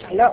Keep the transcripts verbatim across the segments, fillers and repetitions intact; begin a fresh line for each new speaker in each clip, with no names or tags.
Aló.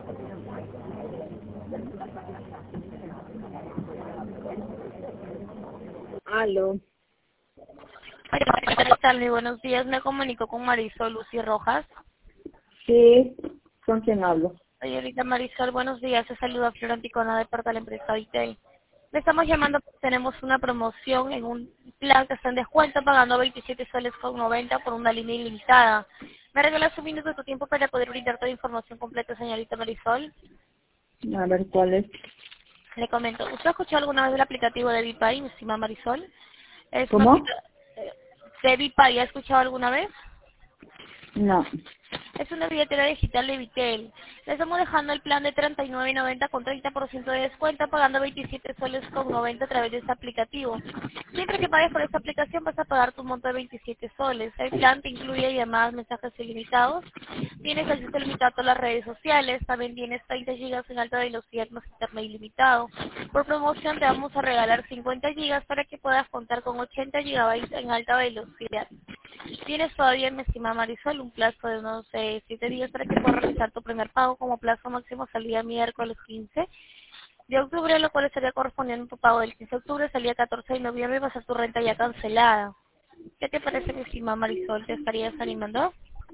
Aló.
Buenas tardes, buenos días. Me comunico con Marisol Lucy Rojas.
Sí, ¿con quién hablo?
Señorita Marisol, buenos días. Se saluda Flor Anticona de parte de la empresa Vitel. Le estamos llamando porque tenemos una promoción en un plan que está en descuento pagando veintisiete soles con noventa por una línea ilimitada. ¿Me regalas un minuto de tu tiempo para poder brindar toda la información completa, señorita Marisol?
A ver, ¿cuál es?
Le comento. ¿Usted ha escuchado alguna vez del aplicativo de Vipay, mi estimada Marisol? Es una
¿Cómo?
aplica- eh, ¿De Vipay ha escuchado alguna vez?
No.
Es una billetera digital de Vitel. Le estamos dejando el plan de treinta y nueve noventa con treinta por ciento de descuento, pagando veintisiete soles con noventa a través de este aplicativo. Siempre que pagues por esta aplicación vas a pagar tu monto de veintisiete soles. El plan te incluye llamadas, mensajes ilimitados. Tienes acceso ilimitado a todas las redes sociales. También tienes treinta gigas en alta velocidad más internet ilimitado. Por promoción te vamos a regalar cincuenta gigas para que puedas contar con ochenta gigabytes en alta velocidad. Tienes todavía, mi estimada Marisol, un plazo de unos eh, siete días para que puedas realizar tu primer pago como plazo máximo salía miércoles quince de octubre, lo cual estaría correspondiendo a tu pago del quince de octubre, salía catorce de noviembre y va a ser tu renta ya cancelada. ¿Qué te parece, mi estimada Marisol? ¿Te estarías animando?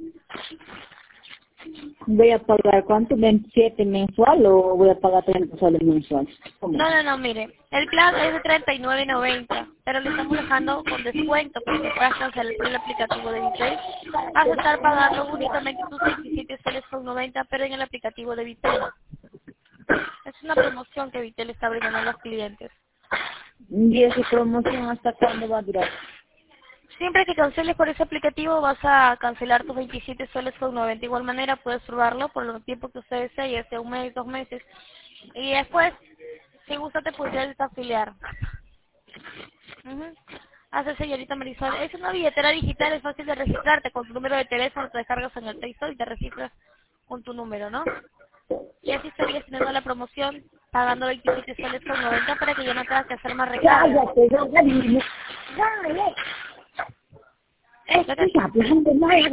¿Voy a pagar cuánto? ¿veintisiete mensual o voy a pagar treinta soles mensual? ¿Cómo?
No, no, no, mire, el plan es de treinta y nueve noventa, pero le estamos dejando con descuento para que puedas cancelar por el aplicativo de Vitel. Vas a estar pagando únicamente tus veintisiete soles con noventa, pero en el aplicativo de Vitel. Es una promoción que Vitel está brindando a los clientes.
¿Y esa promoción hasta cuándo va a durar?
Siempre que canceles por ese aplicativo vas a cancelar tus veintisiete soles con noventa. De igual manera puedes probarlo por el tiempo que usted desee, ya sea un mes, dos meses. Y después, si gusta, te podrías desafiliar. Uh Hace, señorita Marisol. Es una billetera digital, es fácil de registrarte. Con tu número de teléfono te descargas en el Play Store y te registras con tu número, ¿no? Y así estarías teniendo la promoción pagando veintisiete soles con noventa para que ya no tengas que hacer más recargas.
Cállate, Gabriel. Cállate.
¿Qué te,
Estoy hablando mal.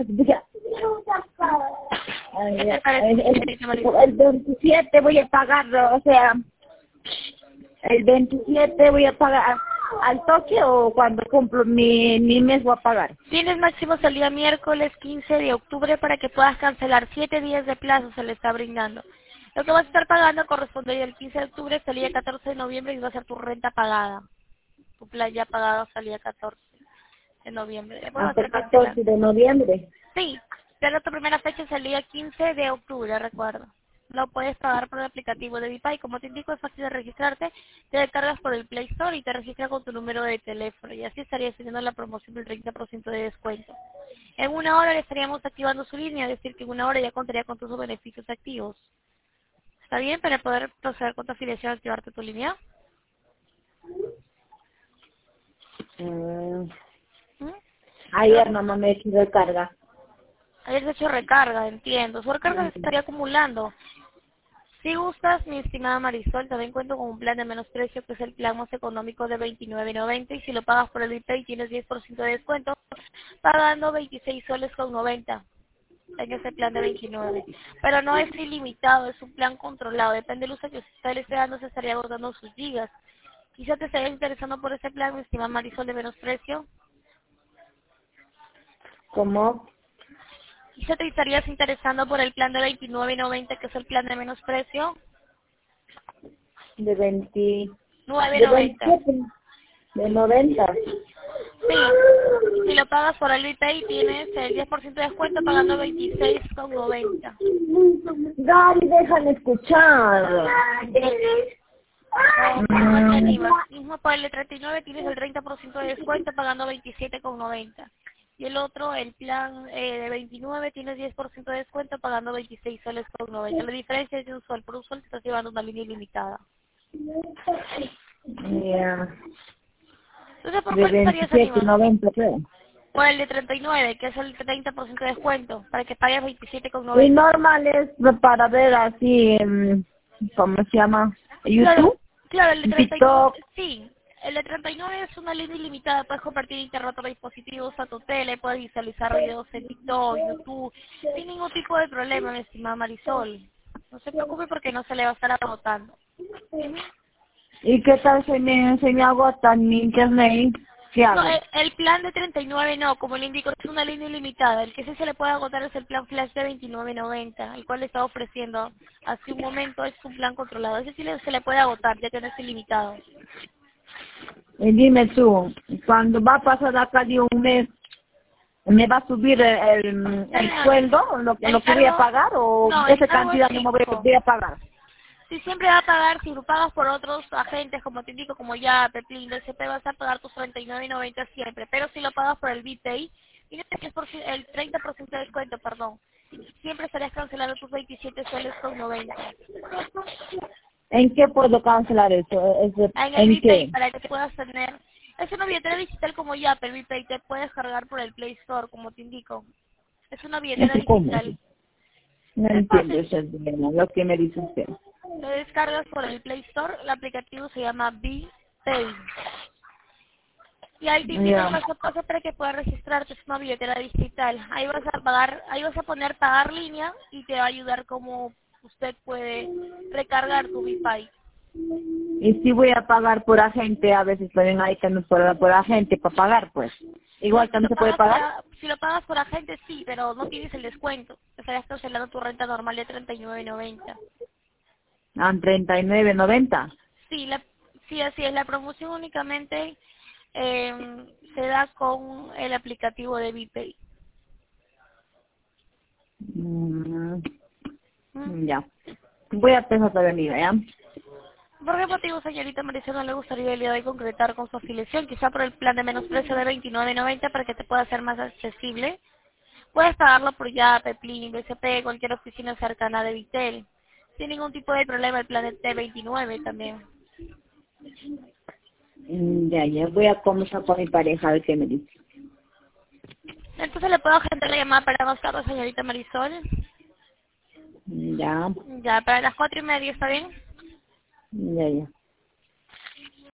qué
Ay,
te parece,
El,
señorita
el,
Marisol?
el veintisiete voy a pagarlo, o sea, el veintisiete voy a pagar al toque o cuando cumplo mi, mi mes voy a pagar.
Tienes máximo salida miércoles quince de octubre para que puedas cancelar. Siete días de plazo se le está brindando. Lo que vas a estar pagando corresponde al quince de octubre, salida catorce de noviembre y va a ser tu renta pagada. Tu plan ya pagado salía catorce de noviembre. Después va a
Hasta el
ser cancelado.
catorce de noviembre.
Sí, pero tu primera fecha salía quince de octubre, recuerdo. Lo puedes pagar por el aplicativo de Vipay. Como te indico, es fácil de registrarte. Te descargas por el Play Store y te registras con tu número de teléfono. Y así estarías teniendo la promoción del treinta por ciento de descuento. En una hora le estaríamos activando su línea, es decir, que en una hora ya contaría con tus beneficios activos. ¿Está bien para poder proceder con tu afiliación a activarte tu línea?
Mm,
¿Mm?
ayer nomás me he hecho recarga.
Ayer se ha hecho recarga, entiendo. Su recarga se estaría acumulando. Si gustas, mi estimada Marisol, también cuento con un plan de menos precio, que es el plan más económico de veintinueve noventa, y si lo pagas por el Vipay tienes diez por ciento de descuento, pagando veintiséis soles con noventa en ese plan de veintinueve. Pero no es ilimitado, es un plan controlado, depende del uso que usted le esté dando, se estaría agotando sus gigas. Quizá te estaría interesando por ese plan, mi estimada Marisol, de menos precio.
¿Cómo?
Quizá te estarías interesando por el plan de veintinueve noventa, que es el plan de menos precio.
De veinte,
nueve
de
noventa.
veintisiete, de noventa.
Sí, si lo pagas por el Vipay tienes el diez por ciento de descuento pagando veintiséis con noventa.
Gary, déjame escuchar.
O por no te animas. Mismo por el de treinta y nueve tienes el treinta por ciento de descuento pagando veintisiete con noventa. Y el otro, el plan eh, de veintinueve, tienes diez por ciento de descuento pagando veintiséis soles con noventa. La diferencia es de un sol. Por un sol te estás llevando una línea ilimitada.
Yeah.
Entonces, ¿por
De
cuál estarías
veintisiete,
animando?
noventa, creo.
Por el de treinta y nueve, que es el treinta por ciento de descuento, para que pagues veintisiete con
Y
noventa.
normal es para ver así, mm, ¿cómo se llama?
Claro,
YouTube,
claro, el de treinta y nueve,
TikTok.
sí. El de treinta y nueve es una línea ilimitada, puedes compartir internet a dispositivos, a tu tele, puedes visualizar videos en TikTok, YouTube, sin ningún tipo de problema, mi estimada Marisol. No se preocupe porque no se le va a estar agotando.
¿Y qué tal si me, si me agota mi internet? ¿Qué hago?
No, el, el plan de treinta y nueve no, como le indico, es una línea ilimitada. El que sí se le puede agotar es el plan flash de veintinueve noventa, el cual le estaba ofreciendo hace un momento, es un plan controlado. Ese sí le, se le puede agotar, ya que no es ilimitado.
Y dime tú, cuando va a pasar acá de un mes, ¿me va a subir el, el, el sueldo, lo,
El
lo que voy a
cargo,
pagar, o
no, el
esa
cargo
cantidad
es
no me voy,
fijo.
voy a pagar?
Si siempre va a pagar, si lo pagas por otros agentes, como te indico, como ya, Peplin, del C P, vas a pagar tus treinta y nueve noventa siempre. Pero si lo pagas por el BPay, tienes el, diez por ciento, el treinta por ciento de descuento, perdón. Siempre estarías cancelando tus veintisiete soles con noventa.
¿En qué puedo cancelar eso? ¿Eso-
En el
¿En
BPay,
qué?
para que puedas tener... Es una billetera digital como ya, pero el BPay te puedes cargar por el Play Store, como te indico. Es una billetera
¿Eso cómo?
digital.
No
Es
entiendo
fácil.
eso, lo que me dice usted.
Lo descargas por el Play Store, el aplicativo se llama BPay. Y ahí te indica el
Ya.
paso a paso para que puedas registrarte, es una billetera digital. Ahí vas a pagar, ahí vas a poner pagar línea y te va a ayudar como usted puede recargar tu BPay.
Y si voy a pagar por agente, a veces también hay que no por, por agente para pagar, pues. Igual
Sí, si
también
lo
se puede
pagas por,
pagar.
a- si lo pagas por agente sí, pero no tienes el descuento. Estarías cancelando tu renta normal de treinta y nueve noventa.
Ah, treinta y nueve noventa.
Sí, la, sí, así es. La promoción únicamente eh, se da con el aplicativo de BPay.
Mm,
¿Mm?
ya. Voy a pensar todavía, mira, ¿ya?
¿Por qué motivo, señorita Marisa, no le gustaría el día de hoy concretar con su afiliación? Quizá por el plan de menos precio de veintinueve noventa para que te pueda ser más accesible. Puedes pagarlo por ya, Peplin, B C P, cualquier oficina cercana de Vitel. Sin ningún tipo de problema, el plan es de veintinueve también.
Mm, Ya, ya. Voy a conversar con mi pareja a ver qué me dice.
Entonces le puedo agendar la llamada para más tarde, señorita Marisol.
Ya,
Ya, para las cuatro y media, ¿está bien?
ya, ya.